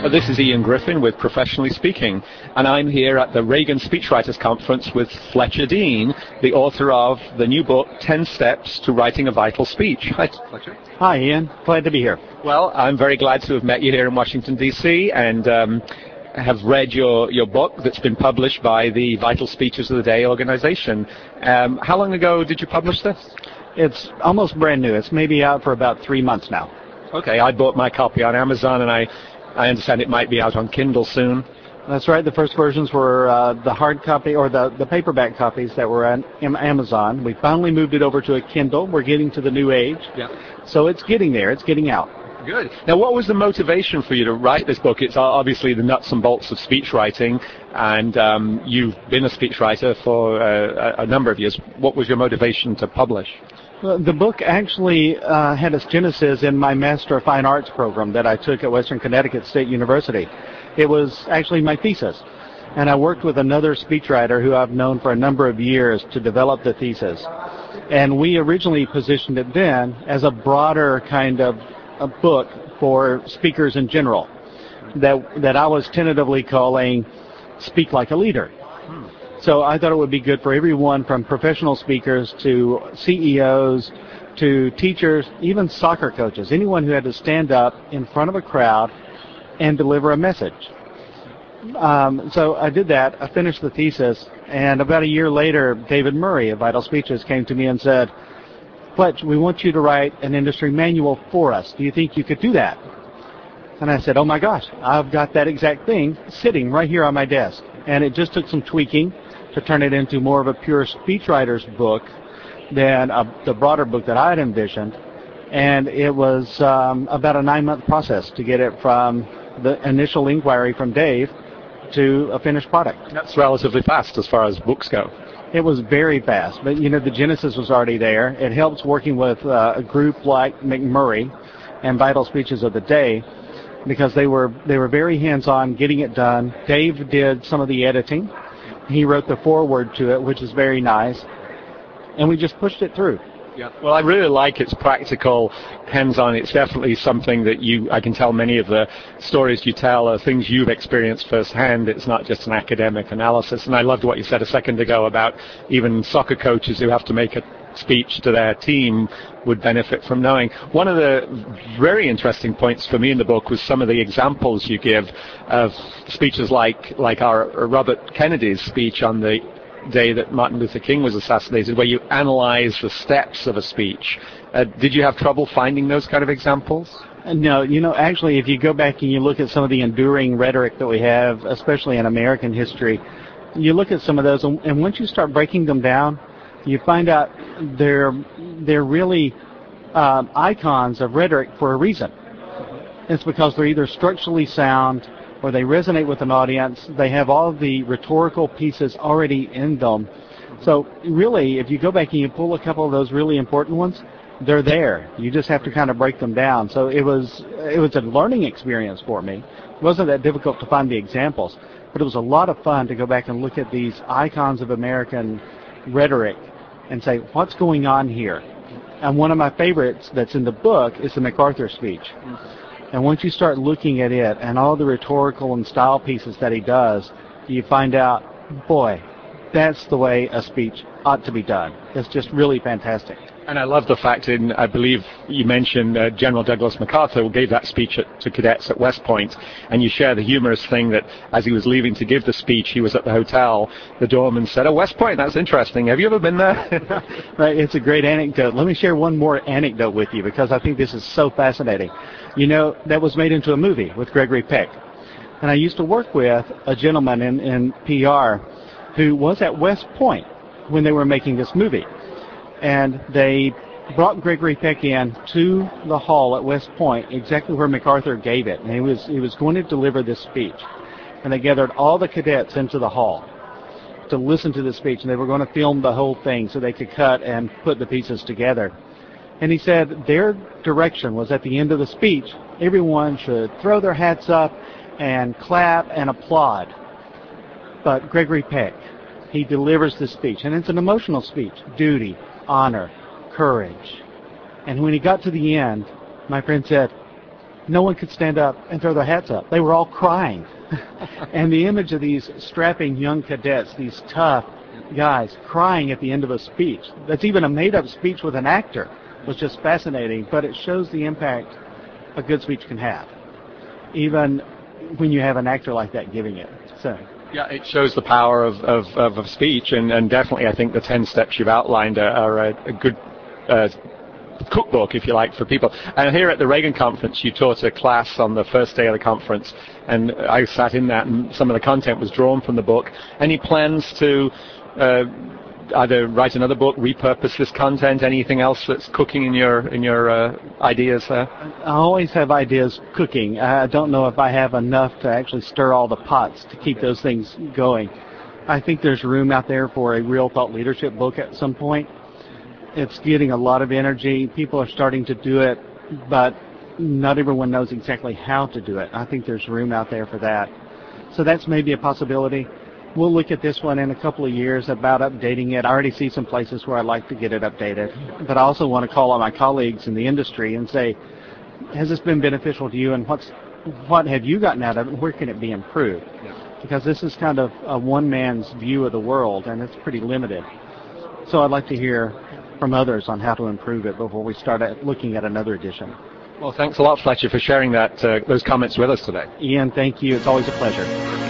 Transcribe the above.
This is Ian Griffin with Professionally Speaking, and I'm here at the Reagan Speechwriters Conference with Fletcher Dean, the author of the new book, 10 Steps to Writing a Vital Speech. Hi, Fletcher. Hi, Ian. Glad to be here. Well, I'm very glad to have met you here in Washington, D.C., and have read your book that's been published by the Vital Speeches of the Day organization. How long ago did you publish this? It's almost brand new. It's maybe out for about 3 months now. Okay, I bought my copy on Amazon, and I understand it might be out on Kindle soon. That's right. The first versions were the hard copy or the paperback copies that were on Amazon. We finally moved it over to a Kindle. We're getting to the new age. Yeah. So it's getting there. It's getting out. Good. Now, what was the motivation for you to write this book? It's obviously the nuts and bolts of speech writing, and you've been a speechwriter for a number of years. What was your motivation to publish? Well, the book actually had its genesis in my Master of Fine Arts program that I took at Western Connecticut State University. It was actually my thesis, and I worked with another speechwriter who I've known for a number of years to develop the thesis. And we originally positioned it then as a broader kind of a book for speakers in general that I was tentatively calling Speak Like a Leader. So I thought it would be good for everyone from professional speakers to CEOs to teachers, even soccer coaches, anyone who had to stand up in front of a crowd and deliver a message. So I did that. I finished the thesis, and about a year later, David Murray of Vital Speeches came to me and said, "Fletch, we want you to write an industry manual for us. Do you think you could do that?" And I said, "Oh my gosh, I've got that exact thing sitting right here on my desk." And it just took some tweaking to turn it into more of a pure speechwriter's book than the broader book that I had envisioned. And it was about a 9-month process to get it from the initial inquiry from Dave to a finished product. That's relatively fast as far as books go. It was very fast, but the genesis was already there. It helps working with a group like McMurray and Vital Speeches of the Day because they were very hands-on getting it done. Dave did some of the editing. He wrote the foreword to it, which is very nice, and we just pushed it through. Yeah. Well, I really like its practical, hands-on. It's definitely something that I can tell many of the stories you tell are things you've experienced firsthand. It's not just an academic analysis. And I loved what you said a second ago about even soccer coaches who have to make a speech to their team would benefit from knowing. One of the very interesting points for me in the book was some of the examples you give of speeches like our Robert Kennedy's speech on the day that Martin Luther King was assassinated, where you analyze the steps of a speech. Did you have trouble finding those kind of examples? No, actually, if you go back and you look at some of the enduring rhetoric that we have, especially in American history, you look at some of those, and once you start breaking them down, you find out they're really icons of rhetoric for a reason. It's because they're either structurally sound or they resonate with an audience. They have all of the rhetorical pieces already in them. So really, if you go back and you pull a couple of those really important ones, they're there. You just have to kind of break them down. So it was a learning experience for me. It wasn't that difficult to find the examples, but it was a lot of fun to go back and look at these icons of American rhetoric and say, what's going on here? And one of my favorites that's in the book is the MacArthur speech. And once you start looking at it and all the rhetorical and style pieces that he does, you find out, boy, that's the way a speech ought to be done. It's just really fantastic. And I love the fact I believe you mentioned General Douglas MacArthur gave that speech to cadets at West Point, and you share the humorous thing that as he was leaving to give the speech, he was at the hotel, the doorman said, "Oh, West Point, that's interesting. Have you ever been there?" Right, it's a great anecdote. Let me share one more anecdote with you because I think this is so fascinating. That was made into a movie with Gregory Peck. And I used to work with a gentleman in PR who was at West Point when they were making this movie. And they brought Gregory Peck in to the hall at West Point, exactly where MacArthur gave it. And he was going to deliver this speech. And they gathered all the cadets into the hall to listen to the speech. And they were going to film the whole thing so they could cut and put the pieces together. And he said their direction was at the end of the speech, everyone should throw their hats up and clap and applaud. But Gregory Peck, he delivers the speech. And it's an emotional speech. Duty, honor, courage. And when he got to the end, my friend said, no one could stand up and throw their hats up. They were all crying. And the image of these strapping young cadets, these tough guys crying at the end of a speech, that's even a made-up speech with an actor, was just fascinating. But it shows the impact a good speech can have, even when you have an actor like that giving it. So. Yeah, it shows the power of speech, and definitely I think the 10 steps you've outlined are a good cookbook, if you like, for people. And here at the Reagan Conference, you taught a class on the first day of the conference, and I sat in that, and some of the content was drawn from the book. Any plans to either write another book, repurpose this content, anything else that's cooking in your ideas there? I always have ideas cooking. I don't know if I have enough to actually stir all the pots to keep those things going. I think there's room out there for a real thought leadership book at some point. It's getting a lot of energy. People are starting to do it, but not everyone knows exactly how to do it. I think there's room out there for that. So that's maybe a possibility. We'll look at this one in a couple of years about updating it. I already see some places where I'd like to get it updated. But I also want to call on my colleagues in the industry and say, has this been beneficial to you, and what have you gotten out of it, and where can it be improved? Yeah. Because this is kind of a one man's view of the world, and it's pretty limited. So I'd like to hear from others on how to improve it before we start looking at another edition. Well, thanks a lot, Fletcher, for sharing those comments with us today. Ian, thank you. It's always a pleasure.